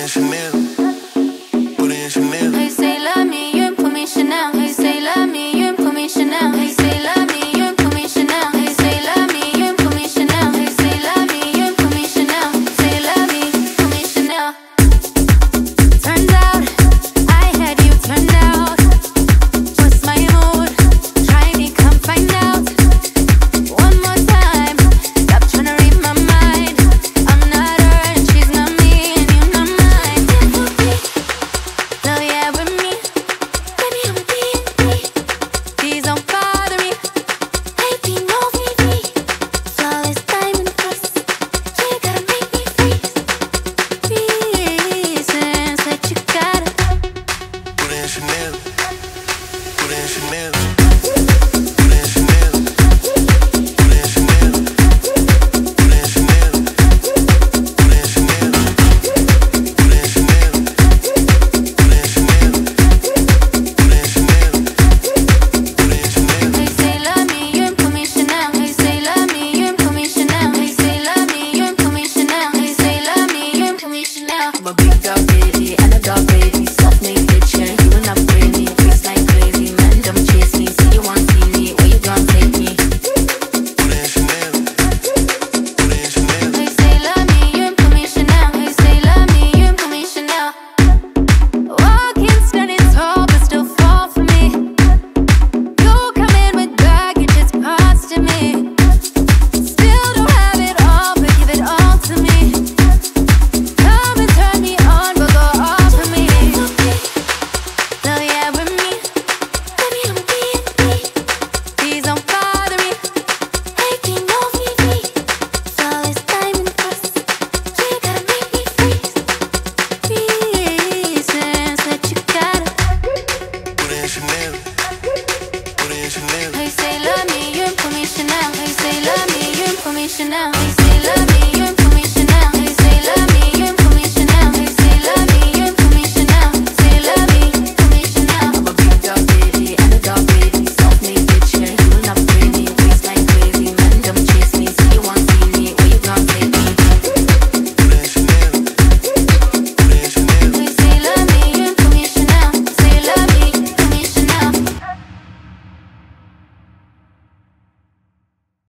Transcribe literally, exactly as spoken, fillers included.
in Chanel. Put it in Chanel. Hey, say love me, you ain't put me Chanel. Hey, say love me, you ain't put me Chanel. Hey, say love me, you ain't put me Chanel. Hey, say love me, you ain't put me Chanel. Hey, say love me, you ain't put me Chanel. Say love me, put me Chanel. Turns out I had you turned out. What's my mood? Try me, come find out. One more time, stop trying to read my mind. I'm not her and she's not me, and you're not mine. No, yeah, with me, baby, I'm a B and B. Please don't bother me. Baby, no V V. Flawless diamond kiss. You gotta make me freeze. Reasons that you gotta Put it in Chanel. Put it in Chanel. Put it in Chanel. Put it in Chanel. Put it in Chanel. Put it in Chanel. Put it in Chanel. Put it in Chanel. Put it in Chanel. Put it in Chanel. Hey, say love me, you ain't put me Chanel. Hey, say love me, you ain't put me Chanel. Hey, say love me, you ain't put me Chanel. Hey, say love me, you ain't put me Chanel. I'm a big dog baby and a dog baby. Self-made picture, you and upgrade me. Face like crazy, man, don't chase me. See you want see me, where you gon' take me? Put it in Chanel. Put it in Chanel. Hey, say love me, you ain't put me Chanel. Hey, say love me, you ain't put me Chanel. Walking standing tall, but still fall for me. You come in with baggage, it's parts to me. Still don't have it all, but give it all to me. Come and turn me on, but go off for me. No, yeah, with me, baby, I'm a B and B. Please don't bother me. Baby, no V V. Flawless diamond kiss. You gotta make me freeze. Reasons that you gotta Put it in Chanel. Put it in Chanel. Hey, say love me, you ain't put me Chanel. Hey, say love me, you ain't put me Chanel. Hey,